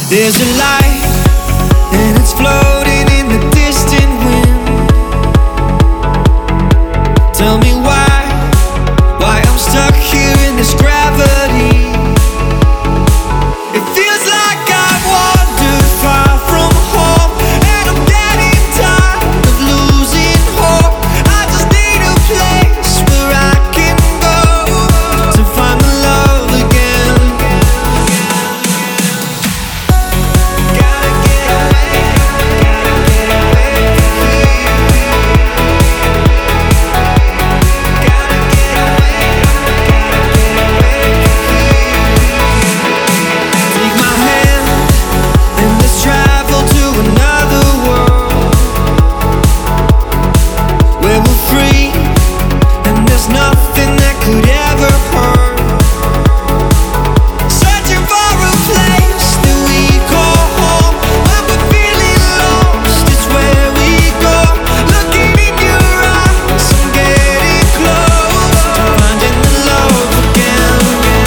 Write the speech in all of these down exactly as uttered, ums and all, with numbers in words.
There's a light, and it's floating in the distant wind. Tell me why, why I'm stuck here in this gravity. It feels like I've wandered far from home, and I'm getting tired of losing hope. I just need a place where I can go to find the love again. Gotta get away, gotta get away from here. Gotta get away, gotta get away from here. Take my hand and let's travel to another world where we're free and there's nothing that could ever hurt. Searching for a place that we call home. When we're feeling lost, it's where we go. Looking in your eyes, I'm getting close to finding the love again.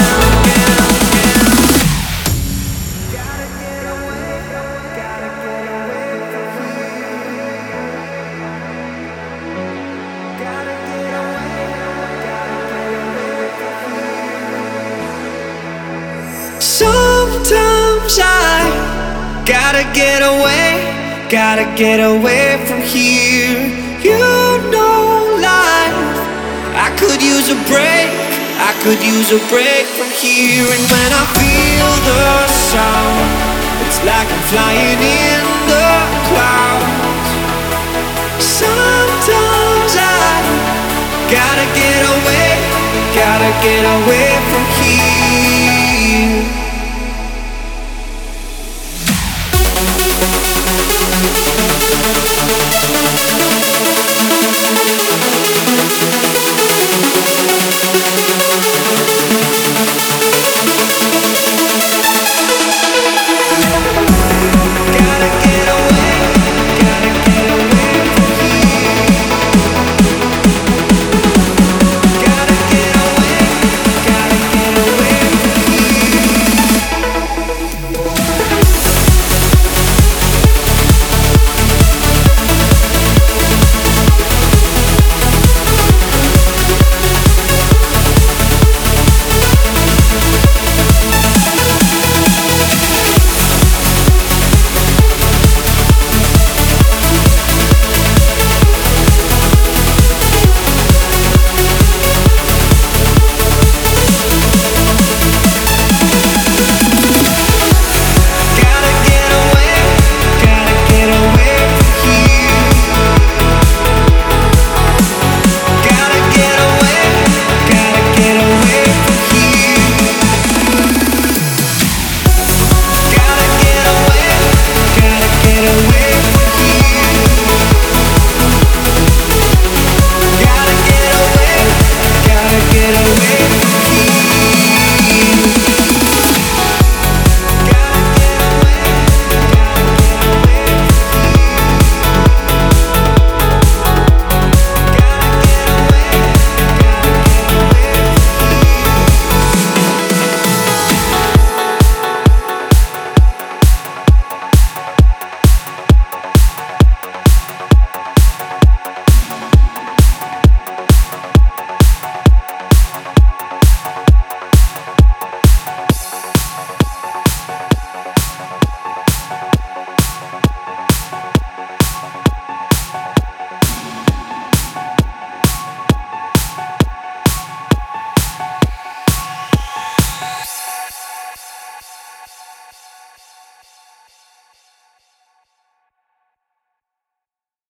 Gotta get away, gotta get away from here. Gotta get away, gotta get away from here. Sometimes I gotta get away, gotta get away from here. You know life, I could use a break, I could use a break from here. And when I feel the sound, it's like I'm flying in the clouds. Sometimes I gotta get away, gotta get away from here.